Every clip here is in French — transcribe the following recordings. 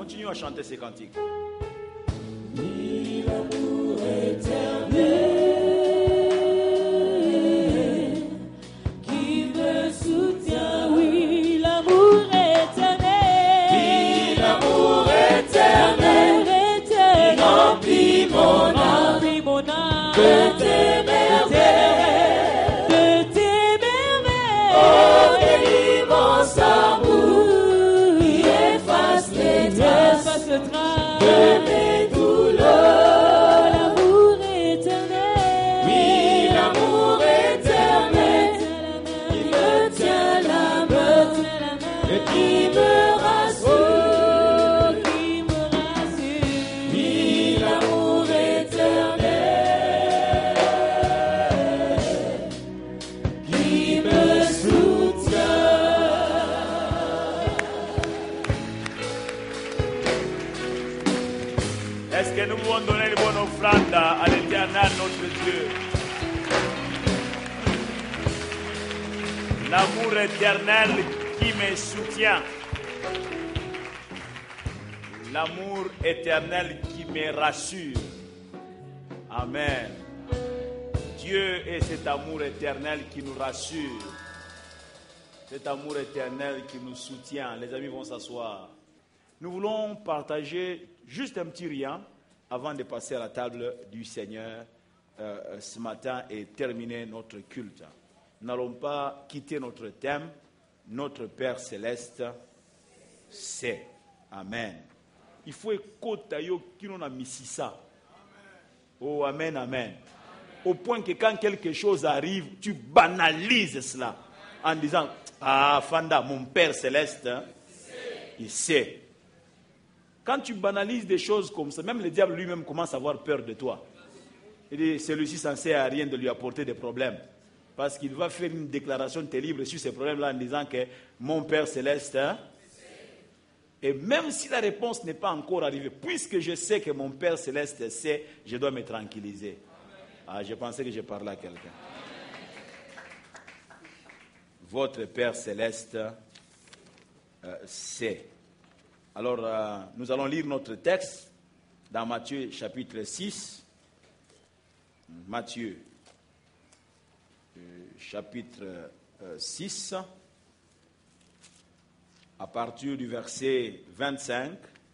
Continuons à chanter ces cantiques. Oui, l'amour éternel qui me soutient. Oui, l'amour éternel. Oui, l'amour éternel qui remplit mon âme. De tes merveilles. De tes merveilles. Oh, délivrance, amour qui efface les traces de mes douleurs. L'amour éternel. Oui, l'amour éternel qui me tient la main et qui me rassure. Qui me rassure. Oui, l'amour éternel qui me soutient. Est-ce que nous pouvons donner une bonne offrande à l'Éternel, notre Dieu? L'amour éternel qui me soutient. L'amour éternel qui me rassure. Amen. Dieu est cet amour éternel qui nous rassure. Cet amour éternel qui nous soutient. Les amis vont s'asseoir. Nous voulons partager juste un petit rien avant de passer à la table du Seigneur ce matin et terminer notre culte. Nous n'allons pas quitter notre thème. Notre Père Céleste sait. Amen. Il faut écouter qui nous a mis ça. Oh, amen, amen. Au point que quand quelque chose arrive, tu banalises cela en disant, ah, Fanda, mon Père Céleste, il sait. Quand tu banalises des choses comme ça, même le diable lui-même commence à avoir peur de toi. Il dit, celui-ci ne sert à rien de lui apporter des problèmes. Parce qu'il va faire une déclaration terrible sur ces problèmes-là en disant que mon Père Céleste, et même si la réponse n'est pas encore arrivée, puisque je sais que mon Père Céleste sait, je dois me tranquilliser. Ah, je pensais que je parlais à quelqu'un. Votre Père Céleste sait. Alors, nous allons lire notre texte dans Matthieu chapitre 6. Matthieu chapitre 6, à partir du verset 25.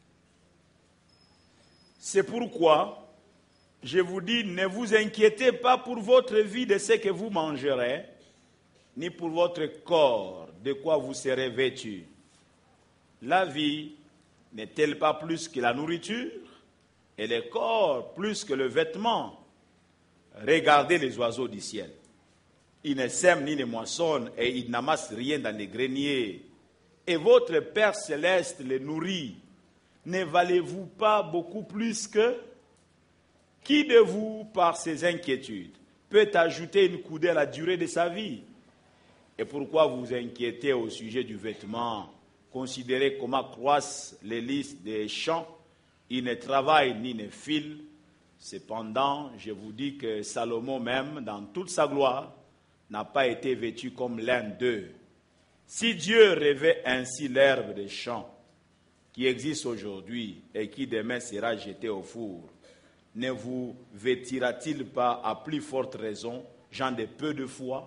C'est pourquoi je vous dis, ne vous inquiétez pas pour votre vie de ce que vous mangerez, ni pour votre corps de quoi vous serez vêtus. La vie n'est-elle pas plus que la nourriture, et le corps plus que le vêtement? Regardez les oiseaux du ciel. Ils ne sèment ni ne moissonnent, et ils n'amassent rien dans les greniers. Et votre Père Céleste les nourrit. Ne valez-vous pas beaucoup plus que? Qui de vous, par ses inquiétudes, peut ajouter une coudée à la durée de sa vie? Et pourquoi vous inquiétez au sujet du vêtement? Considérez comment croissent les lys des champs. Ils ne travaillent ni ne filent. Cependant, je vous dis que Salomon même, dans toute sa gloire, n'a pas été vêtu comme l'un d'eux. Si Dieu revêt ainsi l'herbe des champs, qui existe aujourd'hui et qui demain sera jetée au four, ne vous vêtira-t-il pas à plus forte raison, gens de peu de foi?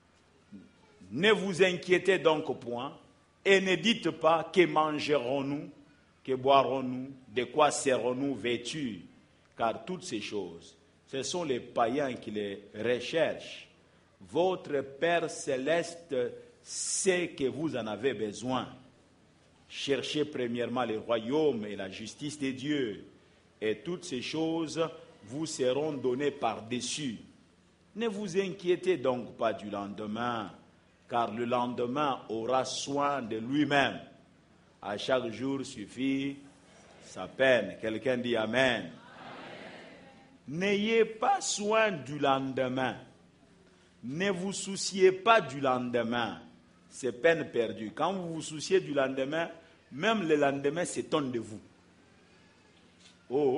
Ne vous inquiétez donc point, et ne dites pas que mangerons-nous, que boirons-nous, de quoi serons-nous vêtus? Car toutes ces choses, ce sont les païens qui les recherchent. Votre Père Céleste sait que vous en avez besoin. Cherchez premièrement le royaume et la justice de Dieu, et toutes ces choses vous seront données par-dessus. Ne vous inquiétez donc pas du lendemain, car le lendemain aura soin de lui-même. À chaque jour suffit sa peine. Quelqu'un dit Amen. N'ayez pas soin du lendemain. Ne vous souciez pas du lendemain. C'est peine perdue. Quand vous vous souciez du lendemain, même le lendemain s'étonne de vous. Oh,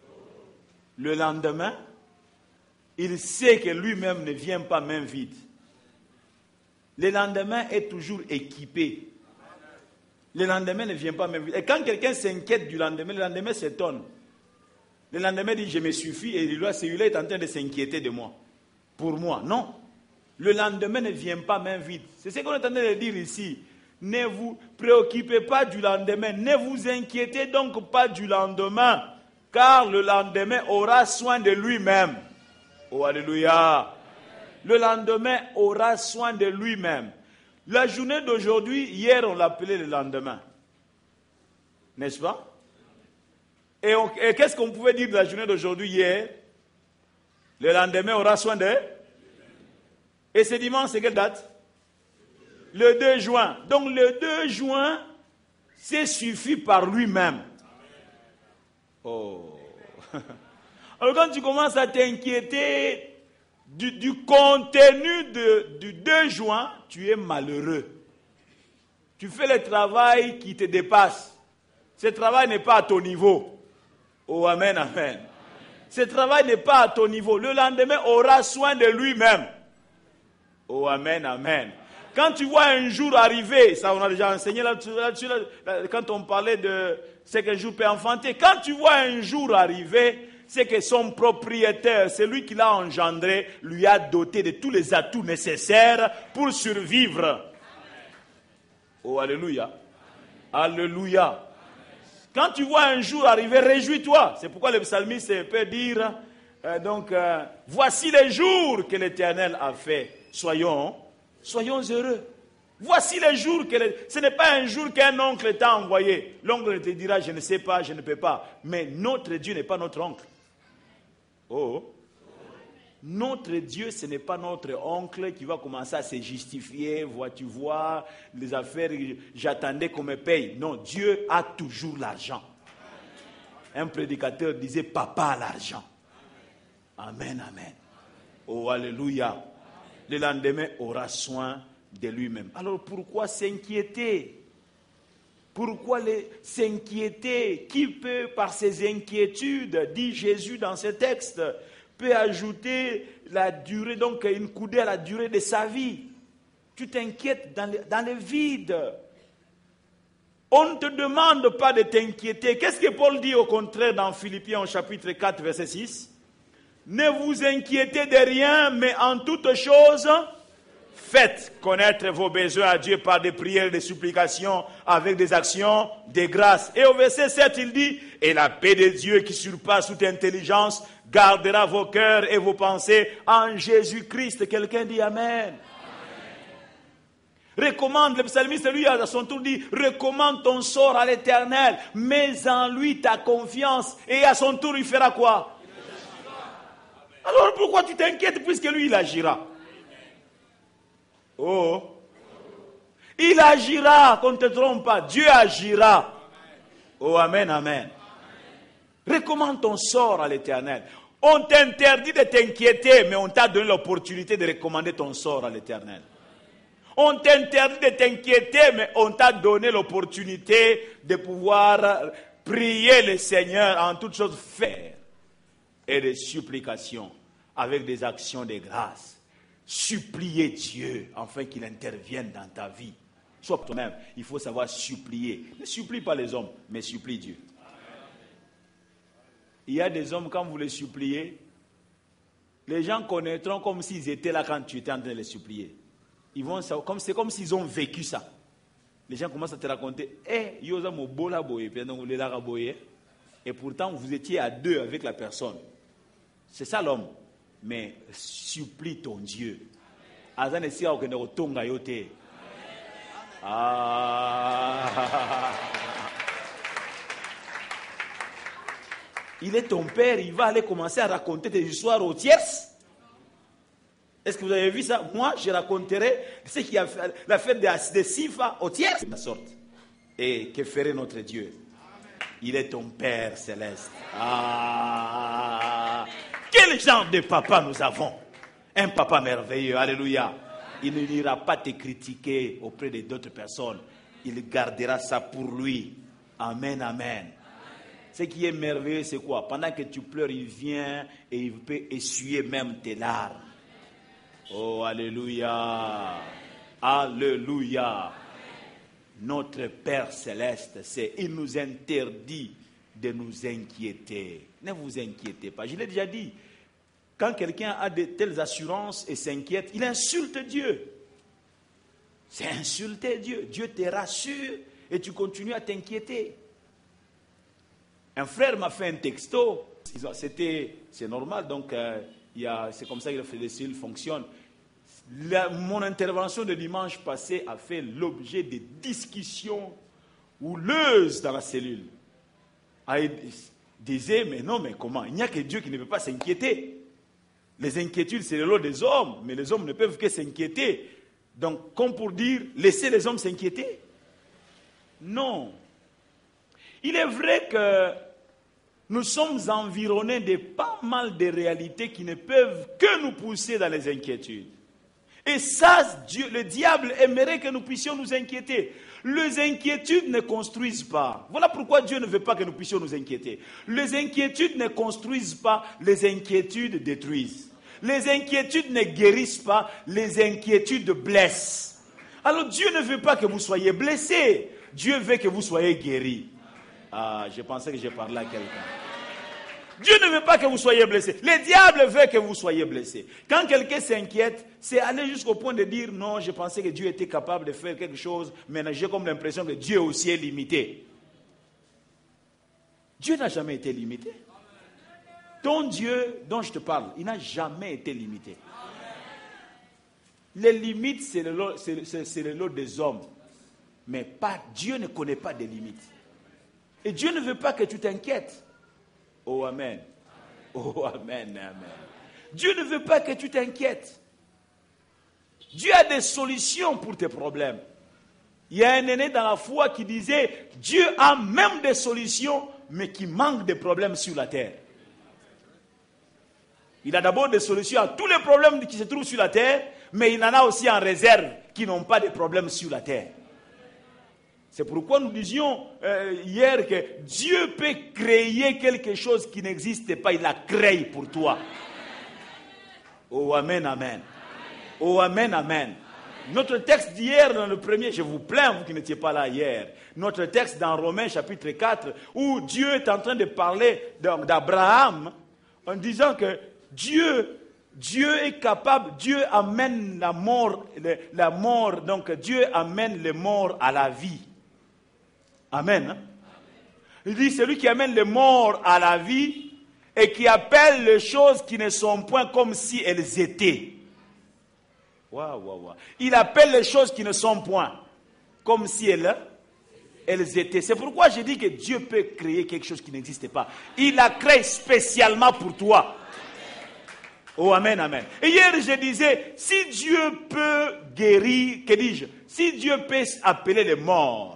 le lendemain, il sait que lui-même ne vient pas main vide. Le lendemain est toujours équipé. Le lendemain ne vient pas même vite. Et quand quelqu'un s'inquiète du lendemain, le lendemain s'étonne. Le lendemain dit, je me suffis, et celui-là est en train de s'inquiéter de moi. Pour moi, non. Le lendemain ne vient pas même vite. C'est ce qu'on est en train de dire ici. Ne vous préoccupez pas du lendemain. Ne vous inquiétez donc pas du lendemain. Car le lendemain aura soin de lui-même. Oh, alléluia. Le lendemain aura soin de lui-même. La journée d'aujourd'hui, hier on l'appelait le lendemain. N'est-ce pas? Et qu'est-ce qu'on pouvait dire de la journée d'aujourd'hui hier? Le lendemain aura soin de... Et ce dimanche, c'est quelle date? Le 2 juin. Donc le 2 juin, c'est suffit par lui-même. Oh. Alors quand tu commences à t'inquiéter du contenu du 2 juin, tu es malheureux. Tu fais le travail qui te dépasse. Ce travail n'est pas à ton niveau. Oh, amen, amen. Ce travail n'est pas à ton niveau. Le lendemain aura soin de lui-même. Oh, amen, amen. Quand tu vois un jour arriver, ça on a déjà enseigné là-dessus, quand on parlait de ce qu'un jour peut enfanter. Quand tu vois un jour arriver, c'est que son propriétaire, celui qui l'a engendré, lui a doté de tous les atouts nécessaires pour survivre. Oh, alléluia. Alléluia. Quand tu vois un jour arriver, réjouis-toi. C'est pourquoi le psalmiste peut dire, voici les jours que l'Éternel a fait. Soyons heureux. Voici les jours ce n'est pas un jour qu'un oncle t'a envoyé. L'oncle te dira, je ne sais pas, je ne peux pas. Mais notre Dieu n'est pas notre oncle. Oh. Notre Dieu, ce n'est pas notre oncle qui va commencer à se justifier. Tu vois, les affaires, j'attendais qu'on me paye. Non, Dieu a toujours l'argent. Un prédicateur disait, papa a l'argent. Amen, amen. Oh, alléluia. Le lendemain aura soin de lui-même. Alors pourquoi s'inquiéter? Pourquoi s'inquiéter? Qui peut, par ses inquiétudes, dit Jésus dans ce texte, peut ajouter la durée, donc une coudée à la durée de sa vie? Tu t'inquiètes dans le vide. On ne te demande pas de t'inquiéter. Qu'est-ce que Paul dit au contraire dans Philippiens au chapitre 4, verset 6? Ne vous inquiétez de rien, mais en toutes choses, faites connaître vos besoins à Dieu par des prières et des supplications avec des actions de grâce. Et au verset 7, il dit, et la paix de Dieu qui surpasse toute intelligence gardera vos cœurs et vos pensées en Jésus-Christ. Quelqu'un dit Amen. Recommande, le psalmiste lui à son tour dit, recommande ton sort à l'Éternel, mets en lui ta confiance, et à son tour il fera quoi? Alors pourquoi tu t'inquiètes puisque lui il agira? Oh, il agira, qu'on ne te trompe pas, Dieu agira. Oh, amen, amen. Recommande ton sort à l'Éternel. On t'interdit de t'inquiéter, mais on t'a donné l'opportunité de recommander ton sort à l'Éternel. On t'interdit de t'inquiéter, mais on t'a donné l'opportunité de pouvoir prier le Seigneur en toutes choses, faire et des supplications avec des actions de grâce. Supplier Dieu afin qu'il intervienne dans ta vie. Sois toi-même, il faut savoir supplier. Ne supplie pas les hommes, mais supplie Dieu. Il y a des hommes, quand vous les suppliez, les gens connaîtront comme s'ils étaient là quand tu étais en train de les supplier. Ils vont savoir, c'est comme s'ils ont vécu ça. Les gens commencent à te raconter, et pourtant vous étiez à deux avec la personne. C'est ça l'homme. Mais supplie ton Dieu. Il est ton père, il va aller commencer à raconter des histoires aux tierces. Est-ce que vous avez vu ça? Moi, je raconterai ce qui a fait l'affaire de Sifa aux tierces. Et que ferait notre Dieu? Il est ton Père céleste. Quel genre de papa nous avons? Un papa merveilleux, alléluia. Il n'ira pas te critiquer auprès d'autres personnes. Il gardera ça pour lui. Amen, amen. Ce qui est merveilleux, c'est quoi? Pendant que tu pleures, il vient et il peut essuyer même tes larmes. Oh, alléluia. Alléluia. Notre Père Céleste, il nous interdit de nous inquiéter. Ne vous inquiétez pas. Je l'ai déjà dit. Quand quelqu'un a de telles assurances et s'inquiète, il insulte Dieu. C'est insulter Dieu. Dieu te rassure et tu continues à t'inquiéter. Un frère m'a fait un texto. C'est normal, donc c'est comme ça que le CEL fonctionne. Mon intervention de dimanche passé a fait l'objet de discussions houleuses dans la cellule. Il disait, mais non, mais comment? Il n'y a que Dieu qui ne peut pas s'inquiéter. Les inquiétudes, c'est le lot des hommes, mais les hommes ne peuvent que s'inquiéter. Donc, comme pour dire, laissez les hommes s'inquiéter? Non. Il est vrai que nous sommes environnés de pas mal de réalités qui ne peuvent que nous pousser dans les inquiétudes. Et ça, le diable aimerait que nous puissions nous inquiéter. Les inquiétudes ne construisent pas. Voilà pourquoi Dieu ne veut pas que nous puissions nous inquiéter. Les inquiétudes ne construisent pas, les inquiétudes détruisent. Les inquiétudes ne guérissent pas, les inquiétudes blessent. Alors Dieu ne veut pas que vous soyez blessés. Dieu veut que vous soyez guéris. Ah, je pensais que j'ai parlé à quelqu'un. Dieu ne veut pas que vous soyez blessés. Le diable veut que vous soyez blessés. Quand quelqu'un s'inquiète, c'est aller jusqu'au point de dire non, je pensais que Dieu était capable de faire quelque chose, mais j'ai comme l'impression que Dieu aussi est limité. Dieu n'a jamais été limité. Ton Dieu dont je te parle, il n'a jamais été limité. Les limites, c'est le lot des hommes. Mais Dieu ne connaît pas de limites. Et Dieu ne veut pas que tu t'inquiètes. Oh, amen. Oh, amen, amen. Dieu ne veut pas que tu t'inquiètes. Dieu a des solutions pour tes problèmes. Il y a un aîné dans la foi qui disait, Dieu a même des solutions, mais qui manque de problèmes sur la terre. Il a d'abord des solutions à tous les problèmes qui se trouvent sur la terre, mais il en a aussi en réserve qui n'ont pas de problèmes sur la terre. C'est pourquoi nous disions hier que Dieu peut créer quelque chose qui n'existe pas. Il l'a créé pour toi. Oh, amen, amen. Oh, amen, amen. Notre texte d'hier, dans le premier, je vous plains, vous qui n'étiez pas là hier. Notre texte dans Romains chapitre 4, où Dieu est en train de parler d'Abraham, en disant que Dieu est capable, Dieu amène la mort, donc Dieu amène les morts à la vie. Amen. Il dit, celui qui amène les morts à la vie et qui appelle les choses qui ne sont point comme si elles étaient. Waouh. Il appelle les choses qui ne sont point comme si elles étaient. C'est pourquoi je dis que Dieu peut créer quelque chose qui n'existe pas. Il l'a créé spécialement pour toi. Oh, amen, amen. Et hier, je disais, si Dieu peut guérir, que dis-je? Si Dieu peut appeler les morts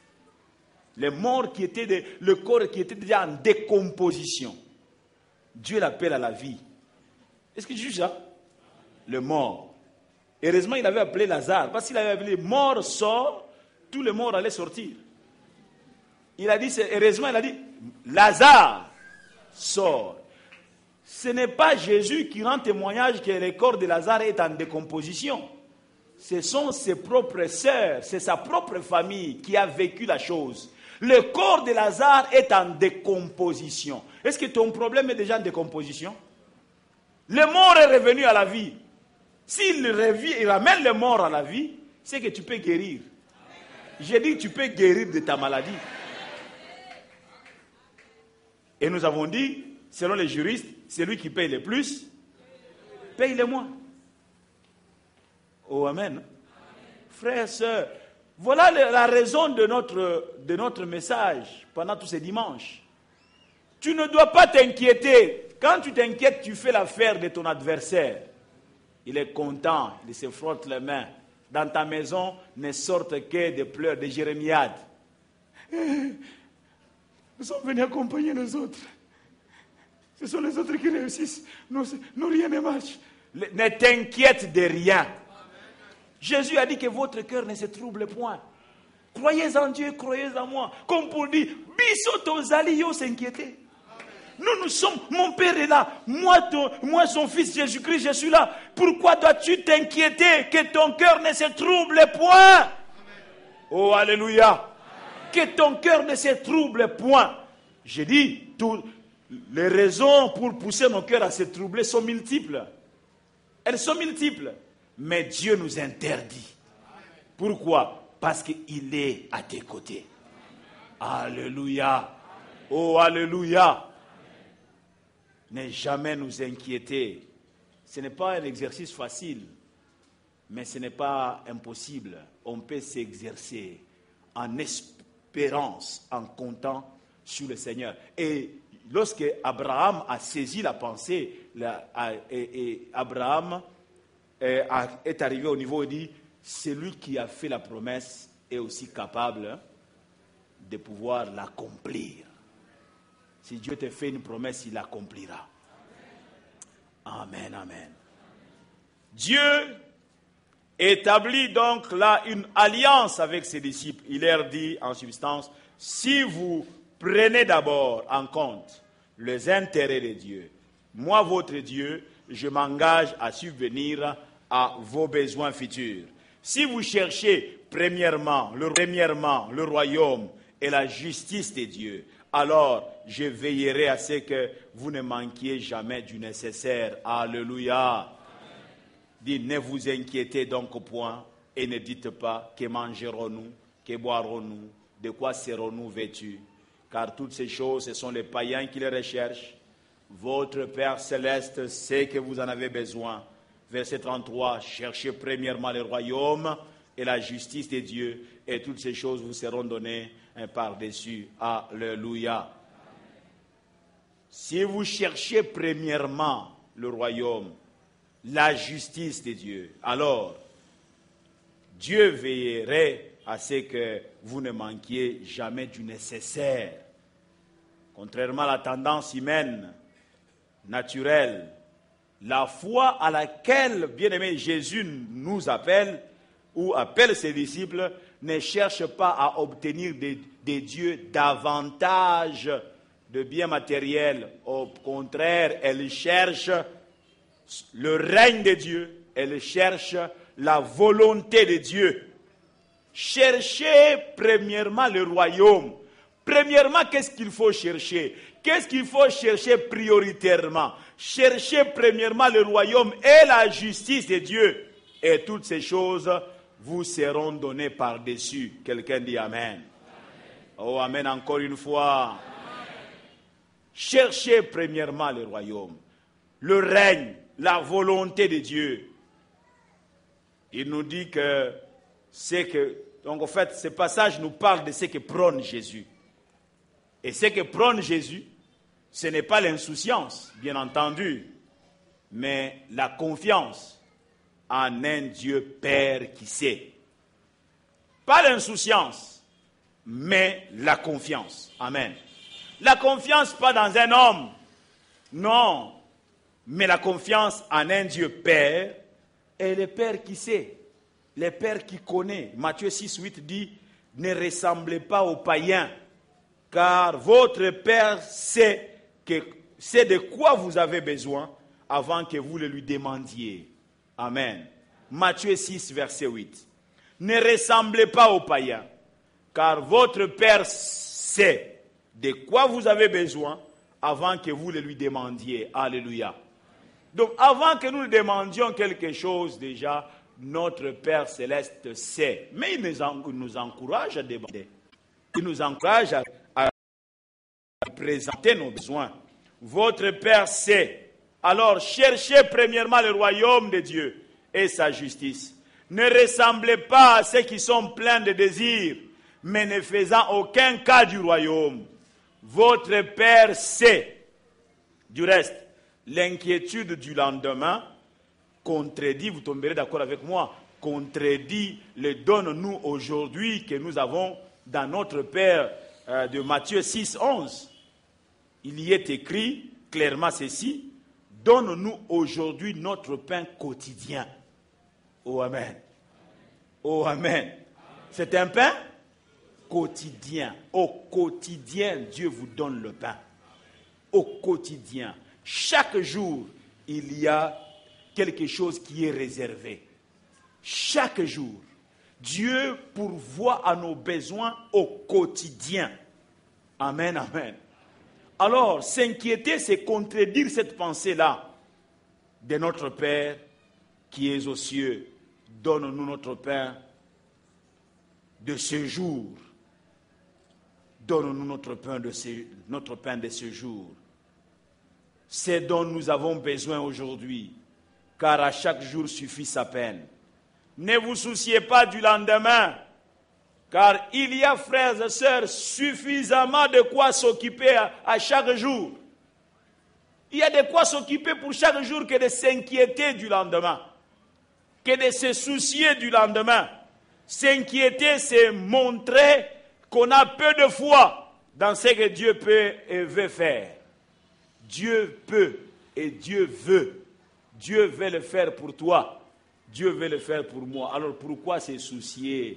qui étaient, le corps qui était déjà en décomposition, Dieu l'appelle à la vie. Est-ce que tu juges ça? Le mort. Heureusement, il avait appelé Lazare, parce qu'il avait appelé mort sort, tous les morts allaient sortir. Il a dit, heureusement, il a dit, Lazare sort. Ce n'est pas Jésus qui rend témoignage que le corps de Lazare est en décomposition. Ce sont ses propres sœurs, c'est sa propre famille qui a vécu la chose. Le corps de Lazare est en décomposition. Est-ce que ton problème est déjà en décomposition? Le mort est revenu à la vie. S'il ramène le mort à la vie, c'est que tu peux guérir. J'ai dit que tu peux guérir de ta maladie. Et nous avons dit, selon les juristes, celui qui paye le plus, paye le moins. Oh, amen. Frères, sœurs, voilà la raison de notre message pendant tous ces dimanches. Tu ne dois pas t'inquiéter. Quand tu t'inquiètes, tu fais l'affaire de ton adversaire. Il est content, il se frotte les mains. Dans ta maison, ne sortent que des pleurs, des jérémiades. Nous sommes venus accompagner les autres. Ce sont les autres qui réussissent. Nous rien ne marche. Ne t'inquiète de rien. Jésus a dit que votre cœur ne se trouble point. Croyez en Dieu, croyez en moi. Comme pour dire, biso tozali yo s'inquiéter. Nous sommes, mon Père est là. Moi, son fils Jésus-Christ, je suis là. Pourquoi dois-tu t'inquiéter que ton cœur ne se trouble point? Oh, alléluia. Que ton cœur ne se trouble point. J'ai dit, les raisons pour pousser nos cœurs à se troubler sont multiples. Elles sont multiples. Mais Dieu nous interdit. Pourquoi? Parce qu'il est à tes côtés. Alléluia. Oh, alléluia. Ne jamais nous inquiéter. Ce n'est pas un exercice facile, mais ce n'est pas impossible. On peut s'exercer en espérance, en comptant sur le Seigneur. Et lorsque Abraham a saisi la pensée, Abraham est arrivé au niveau où il dit, celui qui a fait la promesse est aussi capable de pouvoir l'accomplir. Si Dieu te fait une promesse, il l'accomplira. Amen, amen. Dieu établit donc là une alliance avec ses disciples. Il leur dit en substance, si vous prenez d'abord en compte les intérêts de Dieu, moi votre Dieu, je m'engage à subvenir à vos besoins futurs. Si vous cherchez premièrement le royaume et la justice de Dieu, alors je veillerai à ce que vous ne manquiez jamais du nécessaire. Alléluia. Dit, ne vous inquiétez donc point et ne dites pas que mangerons-nous, que boirons-nous, de quoi serons-nous vêtus. Car toutes ces choses, ce sont les païens qui les recherchent. Votre Père céleste sait que vous en avez besoin. Verset 33, cherchez premièrement le royaume et la justice de Dieu, et toutes ces choses vous seront données par-dessus. Alléluia. Si vous cherchez premièrement le royaume, la justice de Dieu, alors Dieu veillerait à ce que vous ne manquiez jamais du nécessaire. Contrairement à la tendance humaine, naturelle, la foi à laquelle, bien-aimé, Jésus nous appelle, ou appelle ses disciples, ne cherche pas à obtenir de Dieu davantage de biens matériels. Au contraire, elle cherche le règne de Dieu, elle cherche la volonté de Dieu. Cherchez premièrement le royaume. Premièrement, qu'est-ce qu'il faut chercher? Qu'est-ce qu'il faut chercher prioritairement? Cherchez premièrement le royaume et la justice de Dieu. Et toutes ces choses vous seront données par-dessus. Quelqu'un dit Amen. Oh, Amen encore une fois. Amen. Cherchez premièrement le royaume, le règne, la volonté de Dieu. Il nous dit que donc en fait, ce passage nous parle de ce que prône Jésus. Et ce que prône Jésus, ce n'est pas l'insouciance, bien entendu, mais la confiance en un Dieu Père qui sait. Pas l'insouciance, mais la confiance. Amen. La confiance pas dans un homme, non, mais la confiance en un Dieu Père et le Père qui sait, le Père qui connaît. Matthieu 6, 8 dit, ne ressemblez pas aux païens, car votre Père sait de quoi vous avez besoin avant que vous le lui demandiez. Amen. Matthieu 6, verset 8. Ne ressemblez pas aux païens, car votre Père sait de quoi vous avez besoin avant que vous le lui demandiez. Alléluia. Donc, avant que nous lui demandions quelque chose, déjà, notre Père Céleste sait. Mais il nous encourage à demander. Il nous encourage à présenter nos besoins. Votre Père sait. Alors, cherchez premièrement le royaume de Dieu et sa justice. Ne ressemblez pas à ceux qui sont pleins de désirs, mais ne faisant aucun cas du royaume. Votre Père sait. Du reste, l'inquiétude du lendemain contredit, vous tomberez d'accord avec moi, contredit le donne-nous aujourd'hui que nous avons dans notre Père de Matthieu 6, 11. Il y est écrit clairement ceci, donne-nous aujourd'hui notre pain quotidien. Oh Amen. Oh Amen. C'est un pain quotidien. Au quotidien, Dieu vous donne le pain. Au quotidien. Chaque jour, il y a quelque chose qui est réservé. Chaque jour. Dieu pourvoit à nos besoins au quotidien. Amen, amen. Alors, s'inquiéter, c'est contredire cette pensée-là de notre Père qui est aux cieux. Donne-nous notre pain de ce jour. Donne-nous notre pain de ce jour. C'est dont nous avons besoin aujourd'hui, car à chaque jour suffit sa peine. Ne vous souciez pas du lendemain, car il y a, frères et sœurs, suffisamment de quoi s'occuper à chaque jour. Il y a de quoi s'occuper pour chaque jour que de s'inquiéter du lendemain, que de se soucier du lendemain. S'inquiéter, c'est montrer qu'on a peu de foi dans ce que Dieu peut et veut faire. Dieu peut et Dieu veut. Dieu veut le faire pour toi. Dieu veut le faire pour moi. Alors pourquoi se soucier?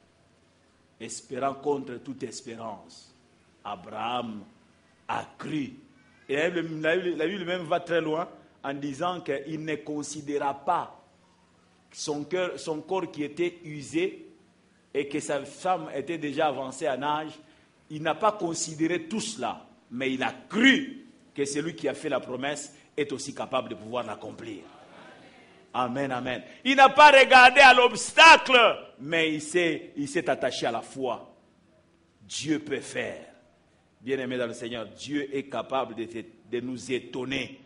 Espérant contre toute espérance. Abraham a cru. Et la Bible même va très loin en disant qu'il ne considéra pas son corps qui était usé et que sa femme était déjà avancée en âge. Il n'a pas considéré tout cela, mais il a cru que celui qui a fait la promesse est aussi capable de pouvoir l'accomplir. Amen, amen. Il n'a pas regardé à l'obstacle, mais il s'est attaché à la foi. Dieu peut faire. Bien-aimé dans le Seigneur, Dieu est capable de nous étonner.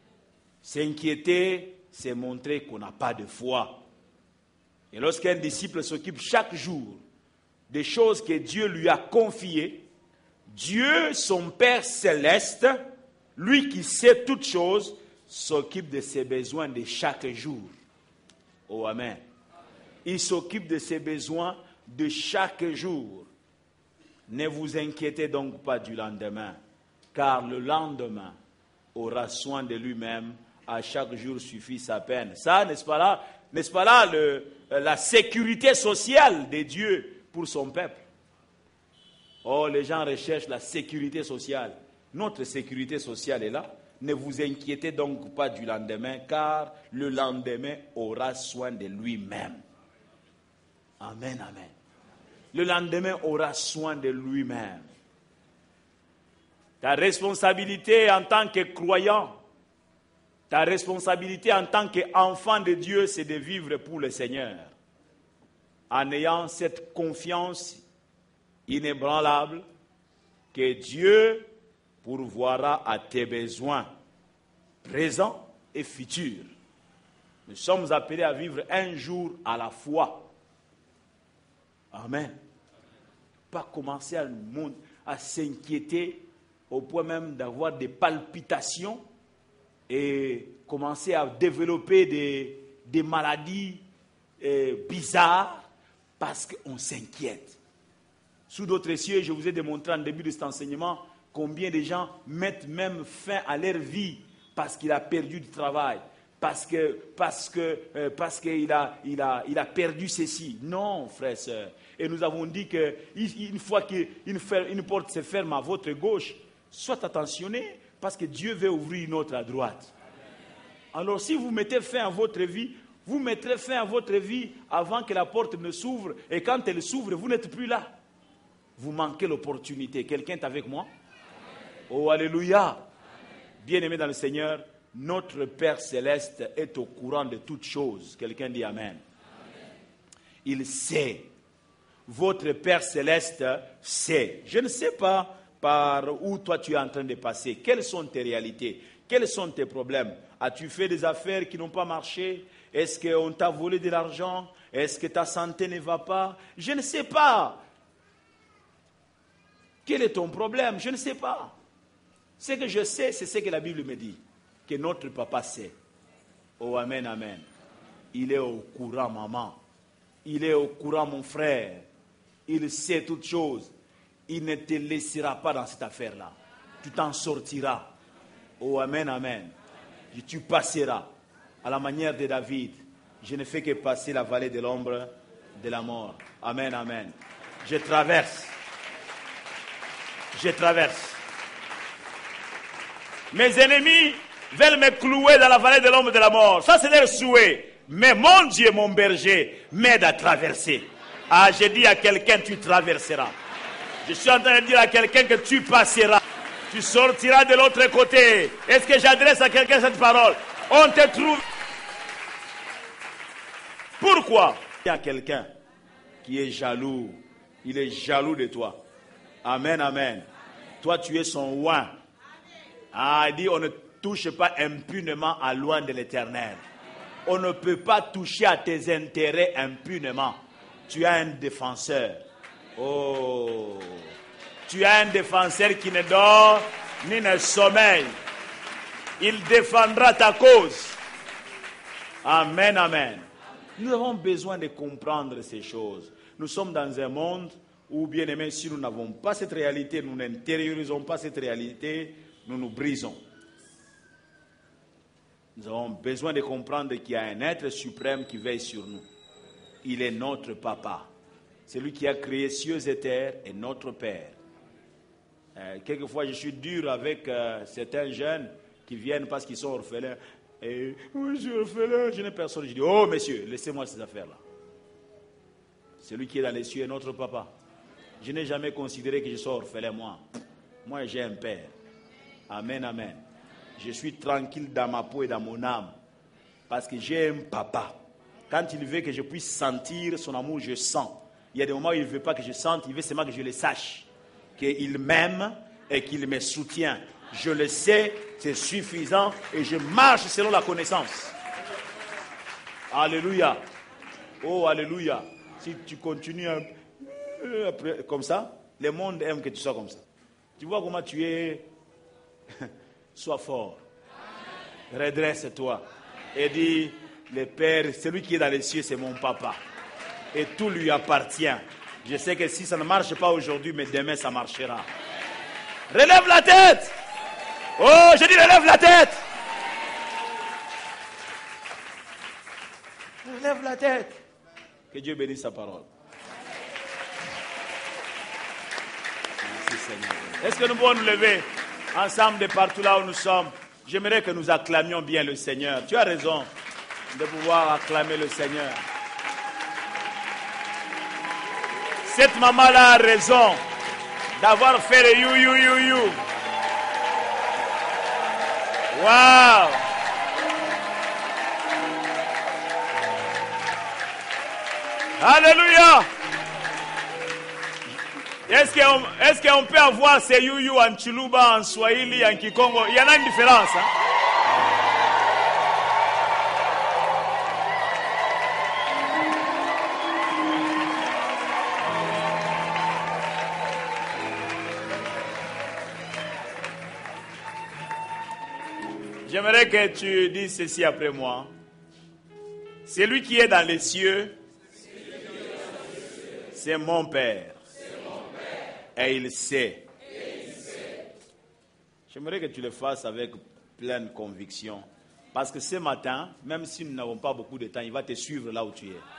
S'inquiéter, c'est montrer qu'on n'a pas de foi. Et lorsqu'un disciple s'occupe chaque jour des choses que Dieu lui a confiées, Dieu, son Père céleste, lui qui sait toutes choses, s'occupe de ses besoins de chaque jour. Oh, amen. Il s'occupe de ses besoins de chaque jour. Ne vous inquiétez donc pas du lendemain, car le lendemain aura soin de lui-même. À chaque jour suffit sa peine. Ça, n'est-ce pas là la sécurité sociale de Dieu pour son peuple? Oh, les gens recherchent la sécurité sociale. Notre sécurité sociale est là. Ne vous inquiétez donc pas du lendemain, car le lendemain aura soin de lui-même. Amen, amen. Le lendemain aura soin de lui-même. Ta responsabilité en tant que croyant, ta responsabilité en tant qu'enfant de Dieu, c'est de vivre pour le Seigneur. En ayant cette confiance inébranlable que Dieu pourvoira à tes besoins présents et futurs. Nous sommes appelés à vivre un jour à la fois. Amen. Pas commencer à s'inquiéter au point même d'avoir des palpitations et commencer à développer des maladies bizarres parce qu'on s'inquiète. Sous d'autres cieux, je vous ai démontré en début de cet enseignement combien de gens mettent même fin à leur vie parce qu'il a perdu du travail, parce qu'il a perdu ceci. Non, frères et sœurs. Et nous avons dit qu'une fois qu'une porte se ferme à votre gauche, soyez attentionnés parce que Dieu veut ouvrir une autre à droite. Alors si vous mettez fin à votre vie, vous mettrez fin à votre vie avant que la porte ne s'ouvre. Et quand elle s'ouvre, vous n'êtes plus là. Vous manquez l'opportunité. Quelqu'un est avec moi? Oh, alléluia. Bien-aimé dans le Seigneur, notre Père Céleste est au courant de toutes choses. Quelqu'un dit Amen. Il sait. Votre Père Céleste sait. Je ne sais pas par où toi tu es en train de passer. Quelles sont tes réalités? Quels sont tes problèmes? As-tu fait des affaires qui n'ont pas marché? Est-ce qu'on t'a volé de l'argent? Est-ce que ta santé ne va pas? Je ne sais pas. Quel est ton problème? Je ne sais pas. Ce que je sais, c'est ce que la Bible me dit. Que notre papa sait. Oh, amen, amen. Il est au courant, maman. Il est au courant, mon frère. Il sait toutes choses. Il ne te laissera pas dans cette affaire-là. Tu t'en sortiras. Oh, amen, amen. Tu passeras. À la manière de David. Je ne fais que passer la vallée de l'ombre de la mort. Amen, amen. Je traverse. Je traverse. Mes ennemis veulent me clouer dans la vallée de l'ombre de la mort. Ça, c'est leur souhait. Mais mon Dieu, mon berger, m'aide à traverser. Ah, j'ai dit à quelqu'un, tu traverseras. Je suis en train de dire à quelqu'un que tu passeras. Tu sortiras de l'autre côté. Est-ce que j'adresse à quelqu'un cette parole? On te trouve. Pourquoi? Il y a quelqu'un qui est jaloux. Il est jaloux de toi. Amen, amen. Toi, tu es son oint. Ah, il dit, on ne touche pas impunément à l'oint de l'Éternel. On ne peut pas toucher à tes intérêts impunément. Tu as un défenseur. Oh, tu as un défenseur qui ne dort ni ne sommeille. Il défendra ta cause. Amen, amen. Nous avons besoin de comprendre ces choses. Nous sommes dans un monde où, bien aimé, si nous n'avons pas cette réalité, nous n'intériorisons pas cette réalité, nous nous brisons. Nous avons besoin de comprendre qu'il y a un être suprême qui veille sur nous. Il est notre papa. C'est lui qui a créé cieux et terre et notre Père. Quelquefois, je suis dur avec certains jeunes qui viennent parce qu'ils sont orphelins. Et oui, je suis orphelin, je n'ai personne. Je dis, oh messieurs, laissez-moi ces affaires-là. Celui qui est dans les cieux est notre papa. Je n'ai jamais considéré que je sois orphelin, moi. Moi, j'ai un père. Amen, amen. Je suis tranquille dans ma peau et dans mon âme. Parce que j'ai un papa. Quand il veut que je puisse sentir son amour, je sens. Il y a des moments où il ne veut pas que je sente, il veut seulement que je le sache. Qu'il m'aime et qu'il me soutient. Je le sais, c'est suffisant et je marche selon la connaissance. Alléluia. Oh, alléluia. Si tu continues comme ça, le monde aime que tu sois comme ça. Tu vois comment tu es. Sois fort. Redresse-toi. Et dis, le Père, celui qui est dans les cieux, c'est mon papa. Et tout lui appartient. Je sais que si ça ne marche pas aujourd'hui, mais demain ça marchera. Relève la tête. Oh, je dis relève la tête. Relève la tête. Que Dieu bénisse sa parole. Merci Seigneur. Est-ce que nous pouvons nous lever ensemble de partout là où nous sommes? J'aimerais que nous acclamions bien le Seigneur. Tu as raison de pouvoir acclamer le Seigneur. Cette maman-là a raison d'avoir fait le you, you, you, you. Wow! Alléluia! Est-ce qu'on peut avoir ces you, you en Chiluba, en Swahili, en Kikongo? Il y en a une différence, hein? J'aimerais que tu dises ceci après moi. C'est lui qui est dans les cieux. C'est mon Père. Et il sait. J'aimerais que tu le fasses avec pleine conviction. Parce que ce matin, même si nous n'avons pas beaucoup de temps, il va te suivre là où tu es.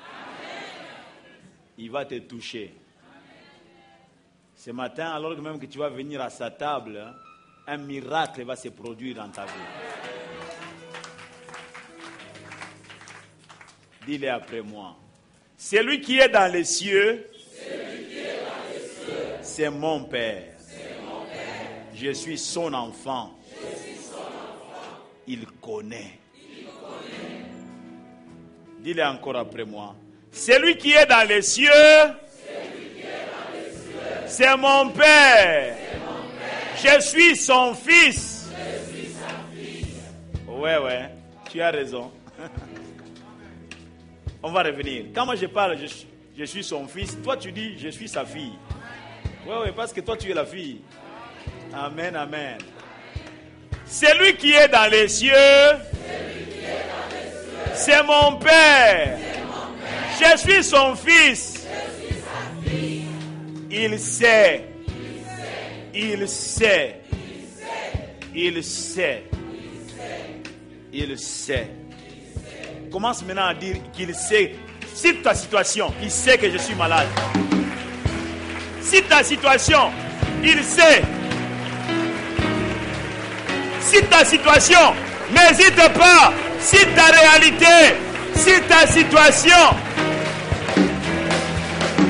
Il va te toucher. Ce matin, alors que même que tu vas venir à sa table, un miracle va se produire dans ta vie. Dis-le après moi. Celui qui est dans les cieux, c'est mon Père. Je suis son enfant. Il connaît. Dis-le encore après moi. Celui qui est dans les cieux, c'est mon Père. Je suis son fils. Ouais, tu as raison. On va revenir. Quand moi je parle, je suis son fils. Toi tu dis, je suis sa fille. Ouais, parce que toi tu es la fille. Amen, amen. Celui qui est dans les cieux, c'est mon Père. Je suis son fils. Il sait. Il sait. Il sait. Il sait. Commence maintenant à dire qu'il sait. Cite ta situation. Il sait que je suis malade. Cite ta situation. Il sait. Cite ta situation. N'hésite pas. Cite ta réalité. Cite ta situation.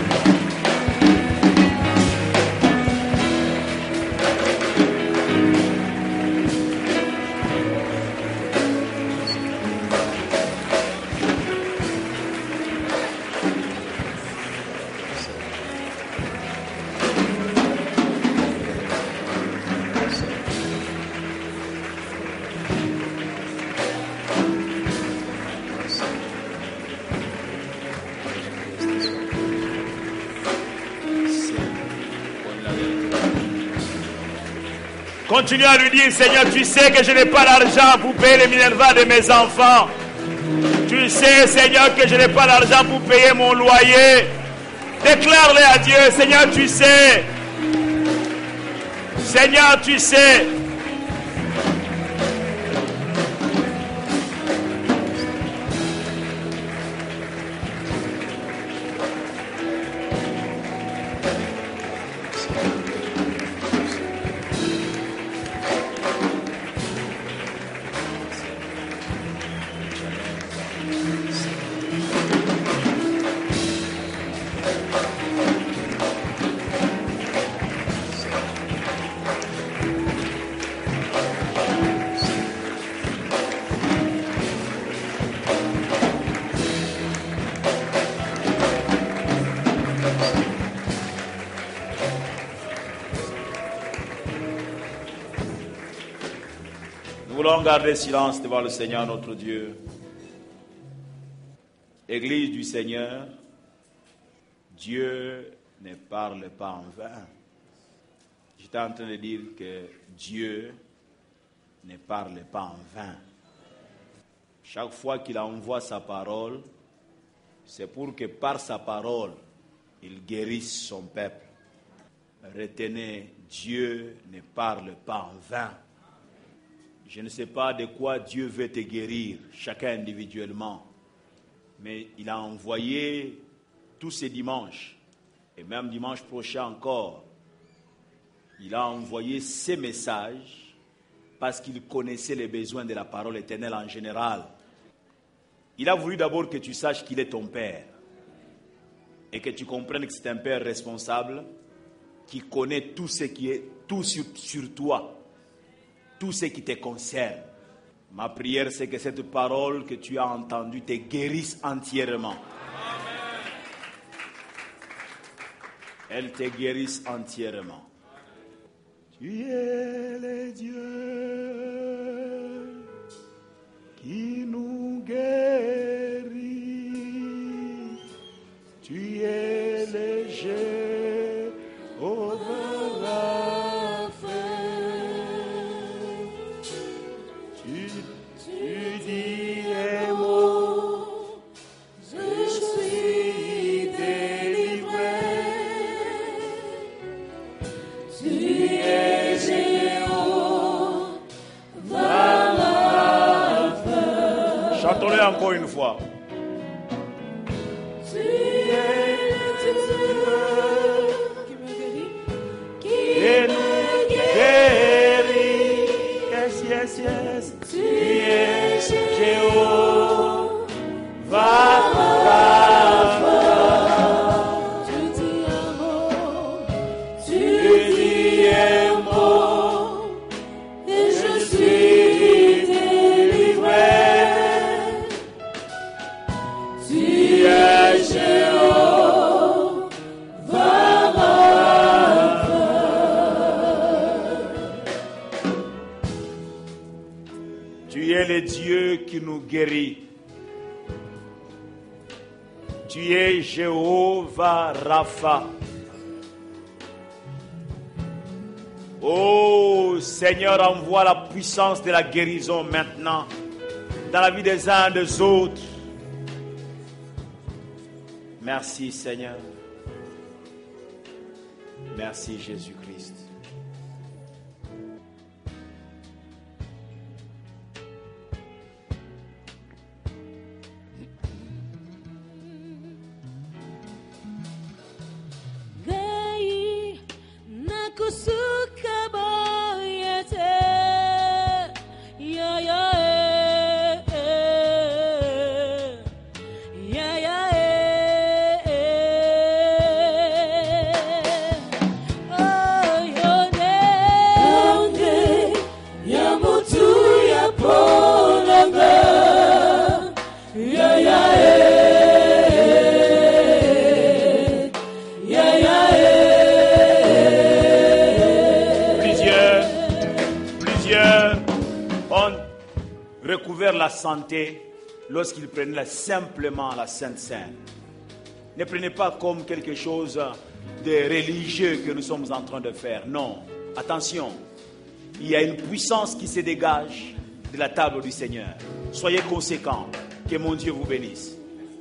Continue à lui dire, Seigneur, tu sais que je n'ai pas l'argent pour payer les Minerva de mes enfants. Tu sais, Seigneur, que je n'ai pas l'argent pour payer mon loyer. Déclare-le à Dieu, Seigneur, tu sais. Seigneur, tu sais. Nous voulons garder silence devant le Seigneur notre Dieu. Église du Seigneur, Dieu ne parle pas en vain. J'étais en train de dire que Dieu ne parle pas en vain. Chaque fois qu'il envoie sa parole, c'est pour que par sa parole, il guérisse son peuple. Retenez, Dieu ne parle pas en vain. Je ne sais pas de quoi Dieu veut te guérir, chacun individuellement. Mais il a envoyé tous ces dimanches, et même dimanche prochain encore, il a envoyé ces messages parce qu'il connaissait les besoins de la parole éternelle en général. Il a voulu d'abord que tu saches qu'il est ton Père et que tu comprennes que c'est un Père responsable qui connaît tout ce qui est, tout sur toi, tout ce qui te concerne. Ma prière, c'est que cette parole que tu as entendue te guérisse entièrement. Elle te guérisse entièrement. Tu es le Dieu qui nous guérit. Tu es le Jéhovah Rapha. Tu dis un mot, je suis délivré. Tu es Jéhovah Rapha. Chantons-le encore une fois. Tu es le Dieu qui nous guérit. Yes, yes, yes. Tu es Jéhovah Rapha. Tu dis un mot, tu dis un mot, et je suis délivré. Tu es Jéhovah Rapha. Tu es le Dieu qui nous guérit. Tu es Jéhovah Rapha. Oh Seigneur, envoie la puissance de la guérison maintenant dans la vie des uns et des autres. Merci Seigneur. Merci Jésus-Christ. Gai nakusuka boyete ya ya ya ya oh yone ya mutu ya polanga ya ya Plusieurs ont recouvert la santé lorsqu'ils prenaient simplement la Sainte Seine. Ne prenez pas comme quelque chose de religieux que nous sommes en train de faire. Non, attention. il y a une puissance qui se dégage de la table du Seigneur. Soyez conséquents. Que mon Dieu vous bénisse.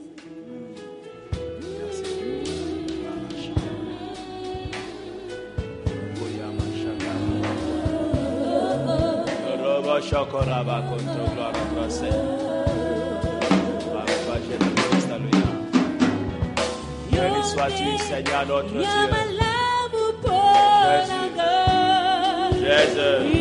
Béni sois-tu, Seigneur notre Dieu. Jésus.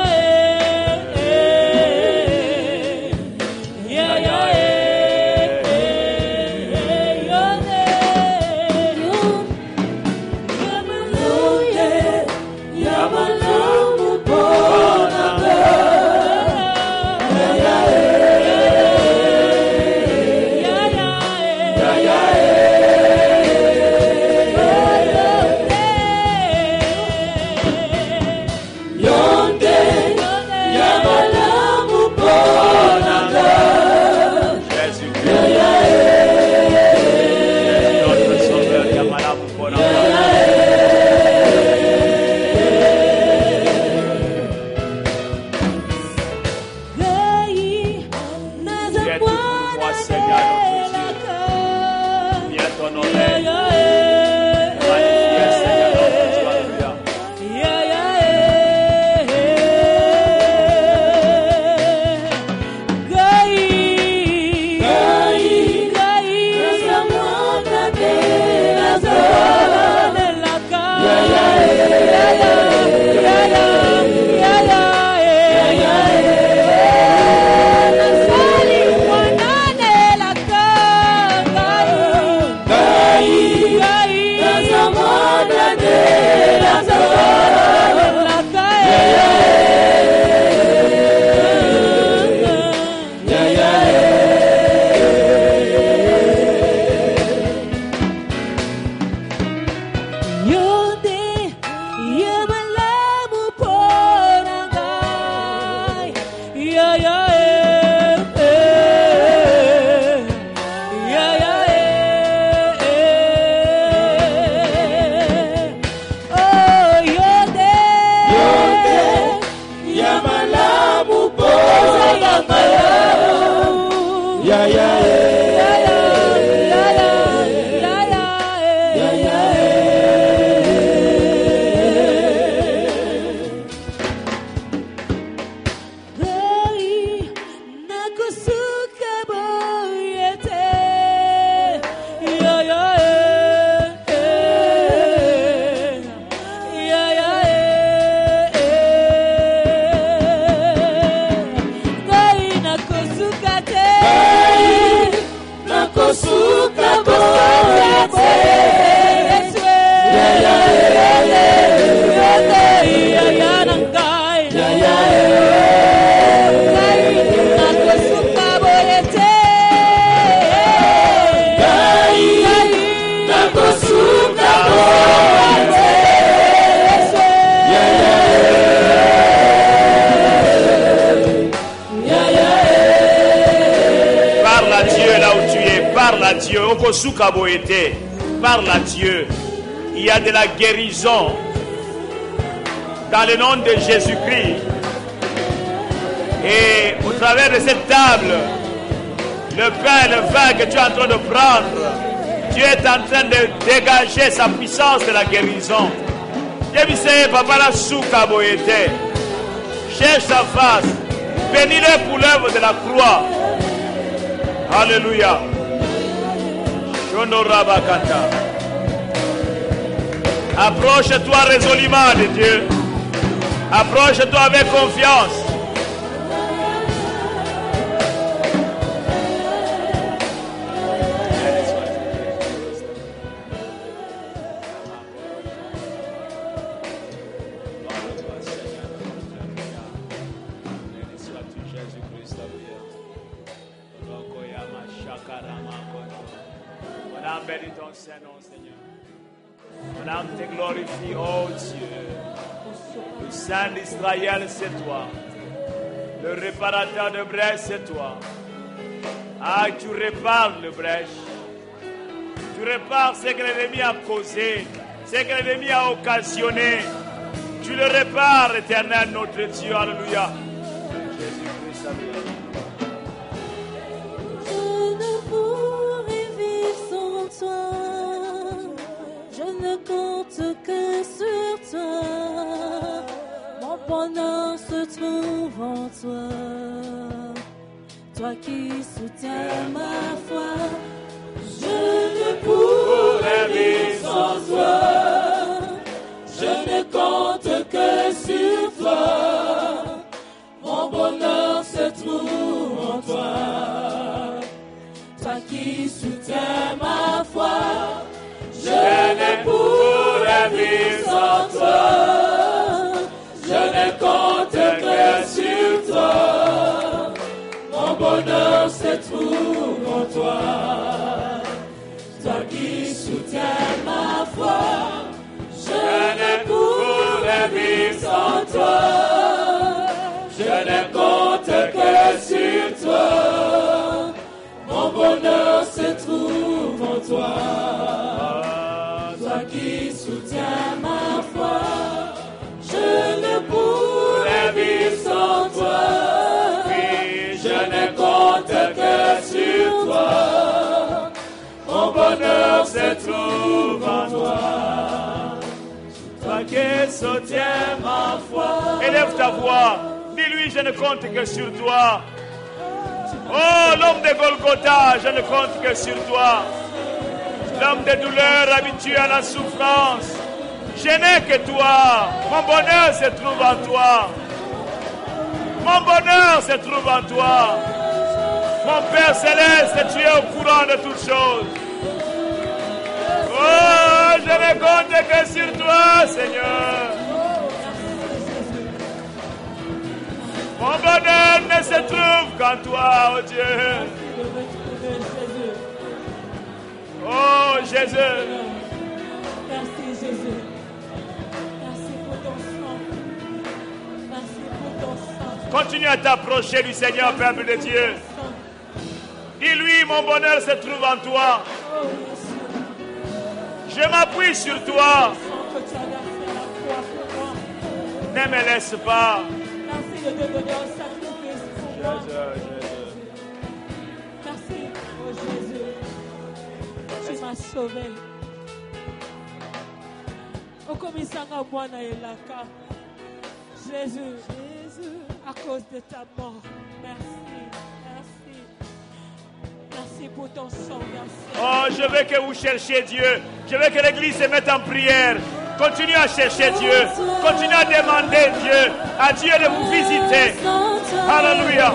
Parle à Dieu. Il y a de la guérison dans le nom de Jésus-Christ. Et au travers de cette table, le pain et le vin que tu es en train de prendre, Dieu est en train de dégager sa puissance de la guérison. Cherche sa face. Bénis-le pour l'œuvre de la croix. Alléluia. Approche-toi résolument de Dieu. Approche-toi avec confiance. Israël, c'est toi. Le réparateur de brèche, c'est toi. Ah, tu répares le brèche. Tu répares ce que l'ennemi a causé, ce que l'ennemi a occasionné. Tu le le répare, éternel, notre Dieu. Alléluia. Jésus-Christ, alléluia. Je ne pourrais vivre sans toi. Je ne compte que sur toi. Mon bonheur se trouve en toi. Toi qui soutiens ma foi. Je ne pourrais vivre sans toi. Je ne compte que sur toi. Mon bonheur se trouve en toi. Toi qui soutiens ma foi. Je ne pourrais vivre sans toi. Je ne compte que sur toi. Mon bonheur se trouve en toi. Toi qui soutiens ma foi. Je ne pourrais vivre sans toi. Je ne compte que sur toi. Mon bonheur se trouve en toi. Toi qui soutiens ma foi. Je ne pourrais vivre sans toi. Je ne compte que sur toi. Mon bonheur se trouve en toi. Toi qui soutiens ma foi. Élève ta voix. Dis-lui, je ne compte que sur toi. Oh, l'homme de Golgotha, je ne compte que sur toi. L'homme de douleur habitué à la souffrance. Je n'ai que toi. Mon bonheur se trouve en toi. Mon bonheur se trouve en toi. Mon Père Céleste, tu es au courant de toutes choses. Oh, je ne compte que sur toi, Seigneur. Mon bonheur ne se trouve qu'en toi, oh Dieu. Oh Jésus. Merci Jésus. Merci pour ton sang. Merci pour ton sang. Continue à t'approcher du Seigneur, peuple de Dieu. Dis-lui, mon bonheur se trouve en toi. Oh, Jésus. Je m'appuie sur toi. Que tu as versé la croix pour moi. Ne me laisse pas. Merci de te donner un sacrifice pour moi. Merci, oh Jésus. Tu m'as sauvé. Okomisanga Bwana Elaka. Jésus, à cause de ta mort. Merci, merci. Merci pour ton sang, merci. Oh, je veux que vous cherchiez Dieu. Je veux que l'église se mette en prière. Continue à chercher Dieu. Continue à demander Dieu, à Dieu de vous visiter. Alléluia.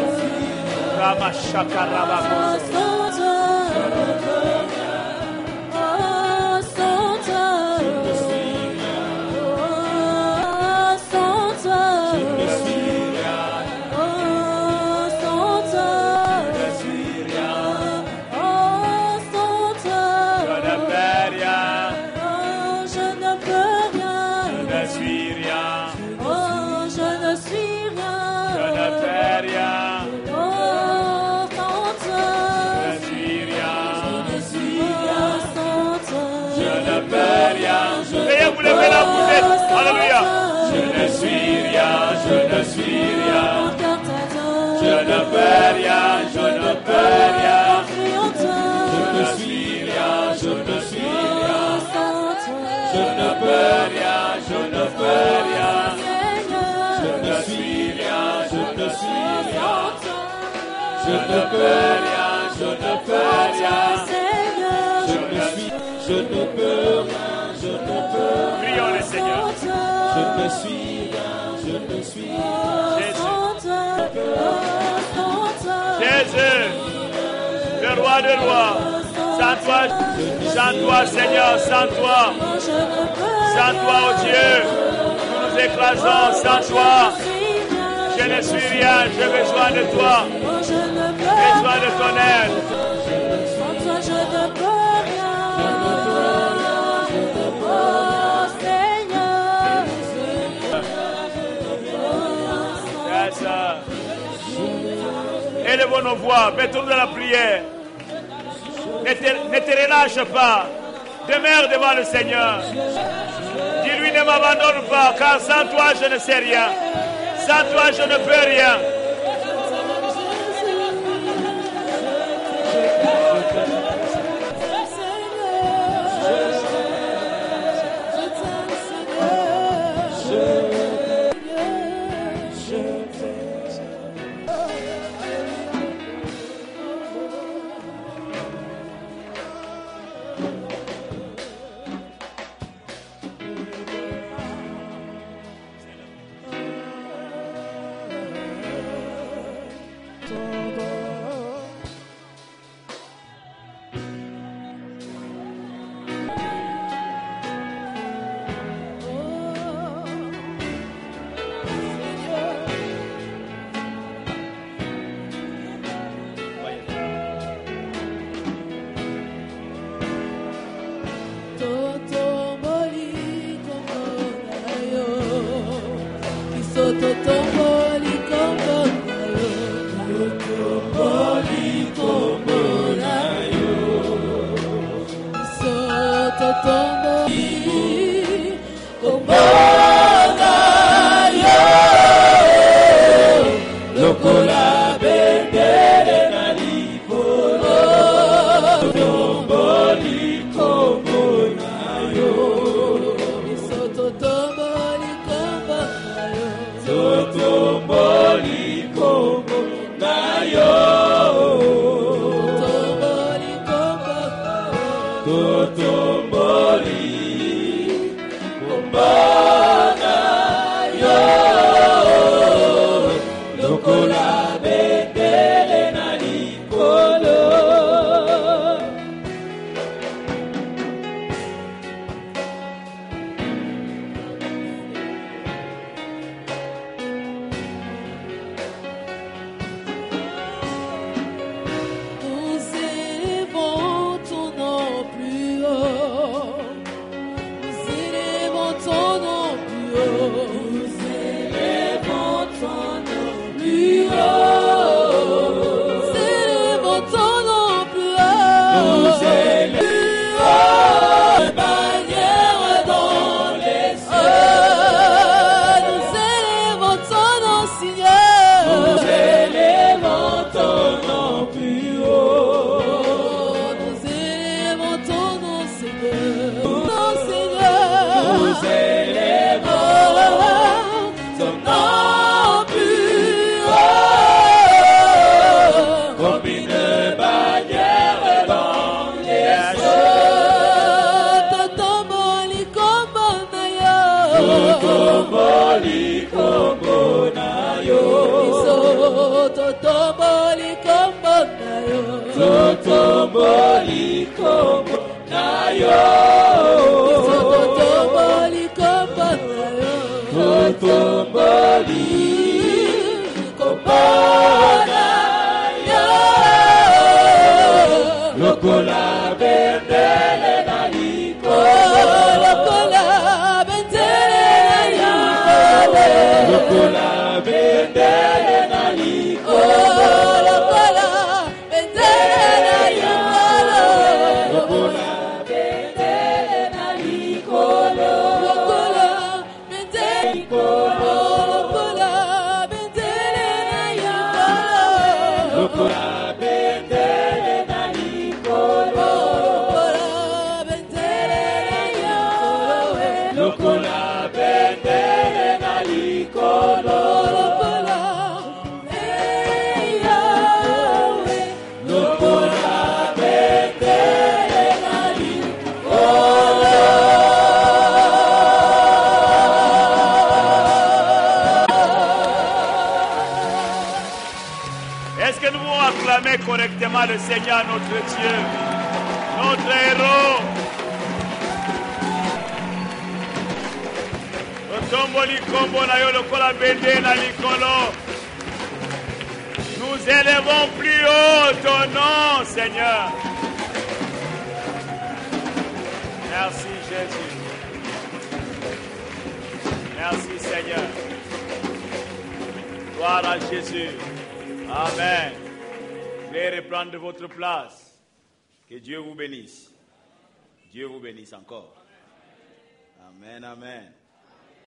Vous levez la bouche. Alléluia. Je ne suis rien, je ne suis rien. Je ne peux rien, je ne peux rien. Je ne suis rien, je ne suis rien. Je ne peux rien, je ne peux rien. Je ne suis rien, je ne suis rien. Je ne peux rien, je ne peux rien. Je ne peux rien. Je ne peux. Prions le Seigneur. Je ne suis rien, je ne suis rien. Jésus, le roi des rois. Sans toi, Seigneur, sans toi. Sans toi, oh Dieu, nous nous écrasons. Sans toi, je ne suis rien. J'ai besoin de toi. Besoin de ton aide. Sans toi, je ne peux rien. Élevons nos voix, mettons dans la prière. Ne te relâche pas. Demeure devant le Seigneur. Dis-lui, ne m'abandonne pas, car sans toi je ne sais rien. Sans toi je ne peux rien. Correctement le Seigneur notre Dieu, notre héros. Nous élevons plus haut ton nom, Seigneur. Merci Jésus. Merci Seigneur. Gloire à Jésus. Amen. Veuillez reprendre votre place. Que Dieu vous bénisse. Dieu vous bénisse encore. Amen, amen.